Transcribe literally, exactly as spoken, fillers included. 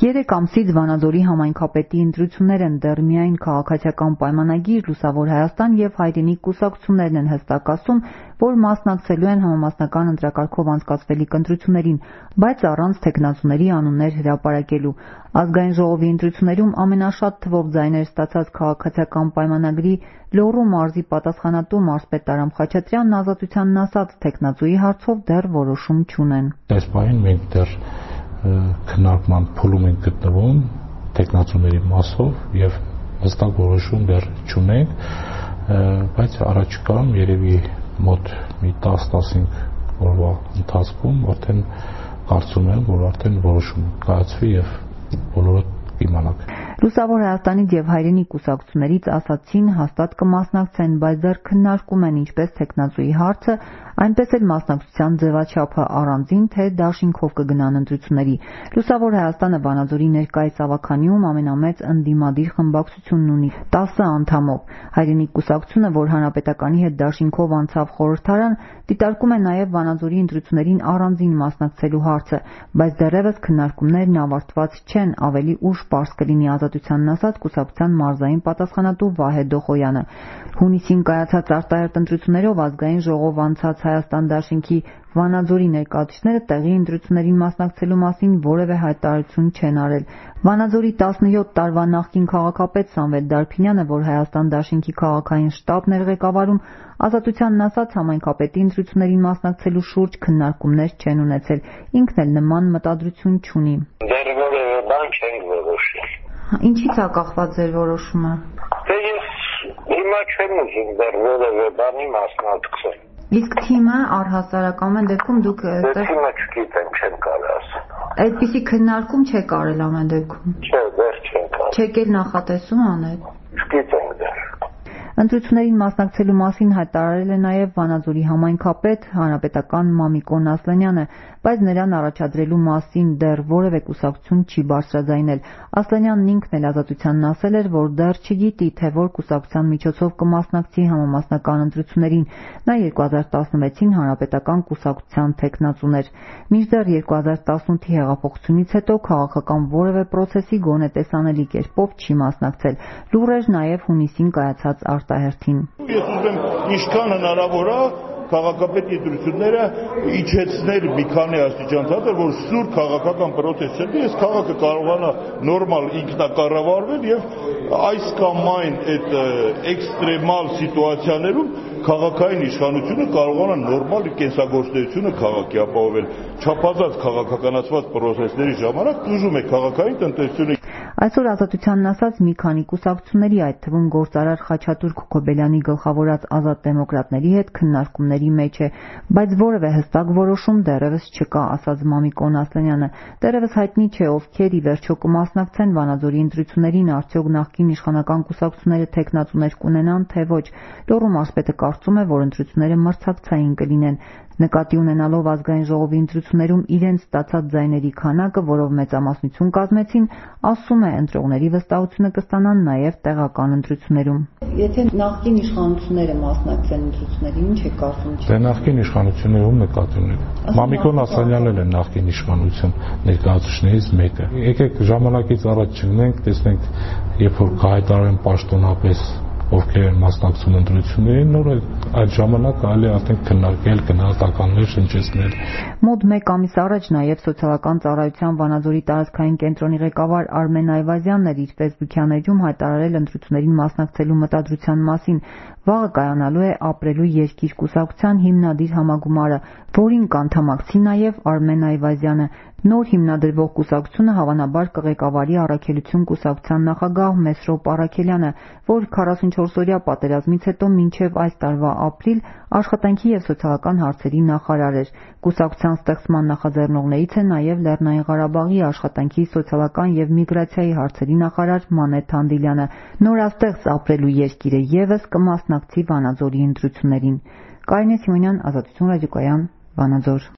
Երեք ամսից Վանաձորի համայնքապետի ընտրություններ են, դեռ միայն քաղաքացիական պայմանագիր, Լուսավոր Հայաստան և Հայրենիք կուսակցություններն են հստակ ասում, որ մասնակցելու են համամասնական ընտրակարգով անցկացվելիք ընտրություններին, բայց առանց թեկնածուների անուններ հրապարակելու։ Ազգային ժողովի ընտրություններում ամենաշատ թվով ձայներ ստացած քաղաքացիական պայմանագրի Լոռու մարզի պատասխանատու մարզպետ Արամ Խաչատրյանն Ազատությանն ասաց, թեկնածուի հարցով դեռ որոշում չունեն։ Այս պահին մենք դեռ քննարկման փուլում ենք գտնվում թեկնածուների մասով եւ հստակ որոշում դեռ չունենք, բայց առաջիկայում երևի մոտ մի տաս-տասնհինգ օրվա ընթացքում արդեն կարծում եմ, որ արդեն որոշում կայացվի եւ բոլորը կիմանանք։ Լուսավոր Հայաստանից եւ Հայրենիք կուսակցություններից ասացին հաստատ կմասնակցեն, բայց դեռ քննարկում են ինչպես թեկնածուի հարցը, այնպես էլ մասնակցության ձևաչափը առանձին թե դաշինքով կգնան ընտրությունների։ Լուսավոր Հայաստանը Վանաձորի ներկայիս ավագանիում ամենամեծ ընդդիմադիր խմբակցությունն ունի տասը անդամով։ Հայրենիք կուսակցությունը, որ հանրապետականի հետ դաշինքով անցավ խորհրդարան, դիտարկում է նաև Վանաձորի ընտրություններին առանձին մասնակցելու հարցը, բայց դեռևս քննարկումներն ավարտված չեն, ավելի ուշ պարզ կլինի Ազատությանն ասաց կուսակցության մարզային պատասխանատու Վահե Դոխոյանը։ Հունիսին կայացած արտահերթ ընտրություններով ազգային ժողով անցած Հայաստան դաշինքի Վանաձորի ներկայացուցիչները տեղի ընտրություններին մասնակցելու մասին որևէ հայտարարություն չեն արել։ Վանաձորի տասնյոթ տարվա նախկին քաղաքապետ Սամվել Դարփինյանը, որ Հայաստան դաշինքի քաղաքային շտաբն էր ղեկավարում, Ազատությանն ասաց համայնքապետի ընտրություններին մասնակցելու շուրջ քննարկումներ չեն ունեցել։ Ինքն էլ նման մտադրություն չունի։ Դեռ որևէ բան չենք որոշել։ Ինչի՞ց է կախված ձեր որոշումը։ Դե ես հիմա չեմ ուզում դեռ որևէ բանի մասնակցել։ Իսկ թիմը առհասարակ ամեն դեպքում դուք այստեղ թիմը չգիտեմ, չեմ կարող ասել։ Այդպիսի քննարկում չեք արել ամեն դեպքում։ Չէ, դեռ չեմ կարող։ Չեք էլ նախատեսում անել։ Չգիտեմ դեռ։ Ընտրություններին մասնակցելու մասին հայտարարել է նաև Վանաձորի համայնքապետ հանրապետական Մամիկոն Ասլանյանը, բայց նրան առաջադրելու մասին դեռ որևէ կուսակցություն չի բարձրաձայնել։ Ասլանյանն ինքն էլ Ազատությանն ասել էր, որ դեռ չգիտի, թե որ կուսակցության միջոցով կմասնակցի համամասնական ընտրություններին։ Նա երկու հազար տասնվեցին հանրապետական կուսակցության թեկնածուն էր։ Մինչդեռ երկու հազար տասնութի հեղափոխությունից հետո քաղաքական որևէ պրոցեսի գոնե տեսանելի կերպով չի մասնակցել։ Լուռ էր նաև հունիսին կայացած արտահերթին։ Ես ուզում եմ ինչքան հնարավոր է քաղաքապետի ընտրությունները իջեցնել մի քանի աստիճան ցածր, որ սուր քաղաքական պրոցես չլինի, այս քաղաքը կարողանա նորմալ ինքնակառավարվել եւ այս կամ այն այդ էքստրեմալ սիտուացիաներում քաղաքային իշխանությունը կարողանա նորմալ կենսագործունեությունը քաղաքի ապահովել։ Չափազանց քաղաքականացված պրոցեսների ժամանակ ուժում է քաղաքային տնտեսությունը։ Այսօր Ազատությանն ասաց մի քանի կուսակցությունների, այդ թվում գործարար Խաչատուր Քոքոբելյանի գլխավորած Ազատ դեմոկրատների հետ քննարկումների մեջ է, բայց որևէ հստակ որոշում դեռևս չկա, ասաց Մամիկոն Ասլանյանը։ Դեռևս հայտնի չէ ովքեր ի վերջո կմասնակցեն Վանաձորի ընտրություններին, արդյոք նախկին իշխանական կուսակցությունները թեկնածուներ կունենան, թե ոչ։ Լոռու մարզպետը կարծում է, որ ընտրությունները մրցակցային կլինեն։ Նկատի ունենալով ազգային ժողովի ընտրություններում իրենց ստացած ձայների քանակը, որով մեծամասնություն կազմեցին, ասում է ընտրողների վստահությունը կստանան նաև տեղական ընտրություններում։ Եթե նախկին իշխանությունները մասնակցեն ընտրություններին, ինչ է կարծում։ Դե նախկին իշխանություններում նկատի ունենք։ Մամիկոն Ասլանյանն էլ է նախկին իշխանություն ներկայացուցիչներից մեկը։ Եկեք ժամանակից առաջ չգնենք, տեսնենք, երբ որ կհայտարարեն պաշտոնապես ովքեր են մասնակցում ընտրություններին, նոր այդ ժամանակ այլ է արդեն քննարկել, գնահատականներ շնչեցնել։ Մոտ մեկ ամիս առաջ նաև սոցիալական ծառայության Վանաձորի տարածքային կենտրոնի ղեկավար Արմեն Այվազյանն էր իր ֆեյսբուքյան էջում հայտարարել ընտրություններին մասնակցելու մտադրության մասին։ Վաղը կայանալու է Ապրելու երկիր կուսակցության հիմնադիր համագումարը, որին կանդամակցի նաև Արմեն Այվազյանը։ Նոր հիմնադրվող կուսակցությունը հավանաբար կղեկավարի Առաքելություն կուսակցության նախագահ Մեսրոպ Առաքելյանը, որ քառասունչորսօրյա պատերազմից հետո մինչև այս տարվա ապրիլ աշխատանքի և սոցիալական հարցերի նախարար էր։ Կուսակցության ստեղծման նախաձեռնողներից է նաև Լեռնային Ղարաբաղի աշխատանքի, սոցիալական և միգրացիայի հարցերի նախարար Մանեթ Հանդիլյանը։ Նորաստեղծ Ապրելու երկիրը ևս կմասնակցի Վանաձորի ընտրություններին։ Կարինե Սիմոնյան, Ազատություն ռադիոկայան, Վանաձոր։